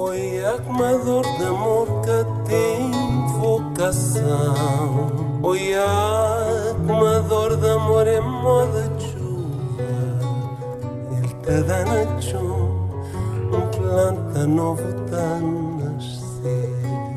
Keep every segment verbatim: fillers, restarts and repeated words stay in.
Foi armador de amor que tem vocação. Oi, armador de amor é moda de chuva. Ele te dá na chum, um planta novo tá nascer.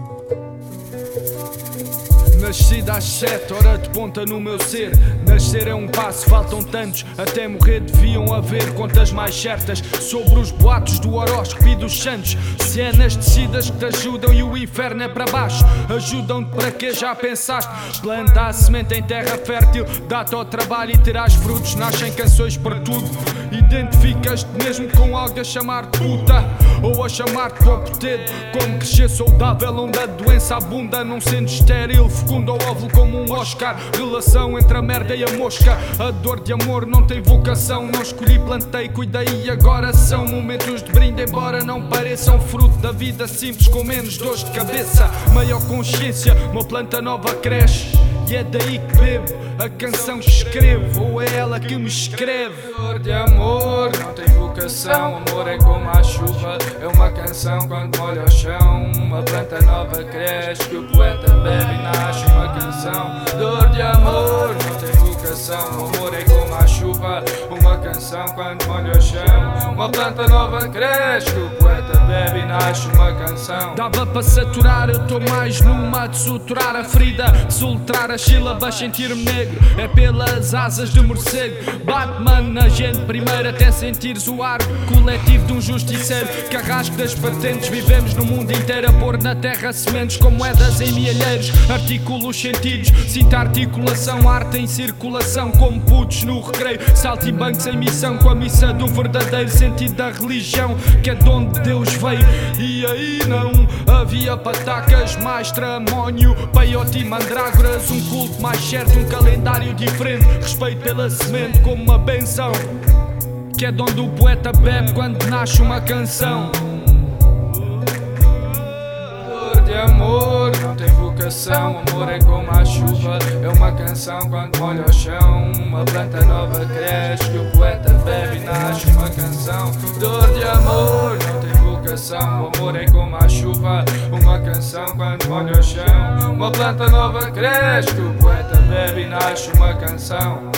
Nascido às sete, hora de ponta no meu ser. Nascer é um passo, faltam tantos. Até morrer deviam haver contas mais certas sobre os boatos do horóscopo e dos santos. Se é nas descidas que te ajudam e o inferno é para baixo, ajudam-te para que já pensaste? Planta a semente em terra fértil, dá-te ao trabalho e terás frutos. Nascem canções para tudo. Identificas-te mesmo com algo a chamar-te puta ou a chamar-te copo de dedo. Como crescer saudável onde a doença abunda, não sendo estéril, fecundo ou óvulo como um Oscar. Relação entre a merda e a mosca. A dor de amor não tem vocação. Não escolhi, plantei, cuidei e agora são momentos de brinde, embora não pareçam fruto da vida simples com menos dores de cabeça. Maior consciência, uma planta nova cresce e é daí que bebo a canção que escrevo, ou é ela que me escreve. Dor de amor não tem vocação, amor é como a chuva, é uma canção quando molha o chão. Uma planta nova cresce, que o poeta bebe e nasce uma canção. Dor de amor não tem vocação, amor é como a chuva, uma canção quando molha o chão. Uma planta nova cresce, que o poeta bebe e nasce uma canção. Dava para saturar, eu tô mais numa de suturar a ferida, soltar as sílabas, sentir-me negro. É pelas asas de morcego, Batman na gente primeiro, até sentires o ar coletivo de um justiceiro. Carrasco das patentes, vivemos no mundo inteiro a pôr na terra sementes com moedas em mielheiros. Articulo os sentidos, sinto a articulação, arte em circulação como putos no recreio. Saltimbancos em missão com a missa do verdadeiro sentido da religião, que é de onde Deus veio. E aí não havia patacas, mais tramónio, peiote e mandrágoras. Um culto mais certo, um calendário diferente, respeito pela semente como uma benção, que é de onde o poeta bebe quando nasce uma canção. Dor de amor não tem vocação, amor é como a chuva, é uma canção quando molha o chão. Uma planta nova cresce, que o poeta bebe e nasce uma canção. Dor de amor não tem vocação, o amor é como a chuva, uma canção quando molha o chão. Uma planta nova cresce, que o poeta bebe e nasce uma canção.